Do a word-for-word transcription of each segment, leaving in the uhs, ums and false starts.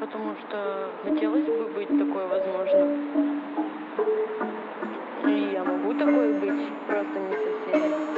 потому что хотелось бы быть такой, возможно. И я могу такой быть, просто не со всеми.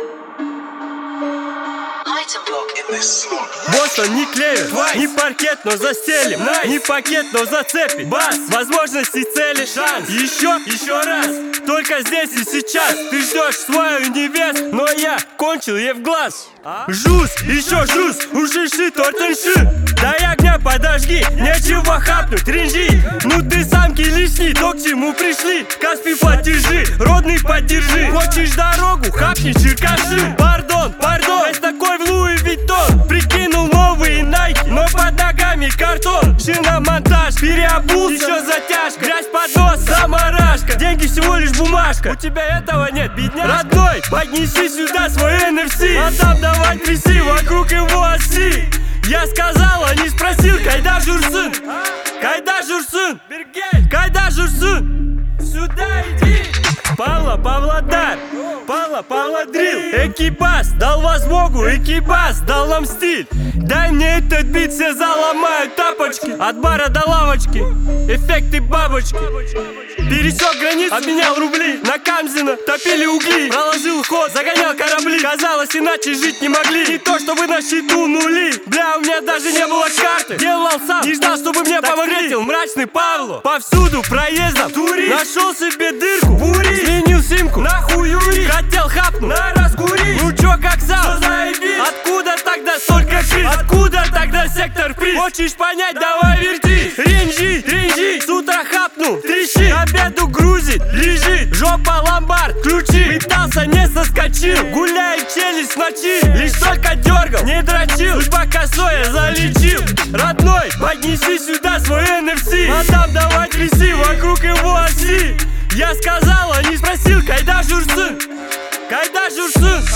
Босса не клеит, не паркет, но застелим, не пакет, но зацепит. Бас, возможности, цели, шанс. Еще, еще раз, только здесь и сейчас. Ты ждешь свой универс, но я кончил ей в глаз. Жуз, еще жуз, ушиши, тортенши. Дай огня, подожги, нечего хапнуть, ринжи. Ну ты самки лишний, то к чему пришли? Каспи поддержи, родный поддержи. Хочешь дорогу, хапни черкаши. Пардон, пардон, весь такой в Луи Виттон. Прикинул новые найки, но под ногами картон. Шиномонтаж, переобулся, еще затяжка. Грязь под нос, заморашка. Деньги всего лишь бумажка. У тебя этого нет, бедняжка. Родной, поднеси сюда свой эн эф си. А там давай тряси вокруг его оси. Я сказал, а не спросил, кайда журсын? Кайда журсын? Кайда журсын? Сюда иди. Павла, Павлодар, Павла, Павлодрил. Экипаж дал возмогу, экипаж дал нам стиль. Дай мне этот бит, все заломают тапочки. От бара до лавочки, эффекты бабочки. Пересек границу, обменял рубли. На Камзина топили угли. Проложил ход, загонял корабли. Казалось, иначе жить не могли. Не то, чтобы на счету нули. Бля, у меня даже не было карты. Делал сам, не ждал, чтобы мне помогли. Встретил мрачный Павло, повсюду проездом. Турист, нашел себе дырку, бури. Сменил симку, нахуй Юрий. Хотел хапнуть, на раскурить. Ну чё, как сам? Откуда тогда столько крыс? Откуда тогда сектор приз? Хочешь понять, давай верти. Ринжи, ринжи, с утра хапнул, трещи. К обеду грузит, лежит, жопа ломбард, ключи. Пытался, не соскочил, гуляет челюсть в ночи. Лишь только дергал, не дрочил. Судьба косой, я залечил. Родной, поднеси сюда свой эн эф си. А там давай тряси вокруг его оси. Я сказал, а не спросил, кайда журсын? Кайда журсын?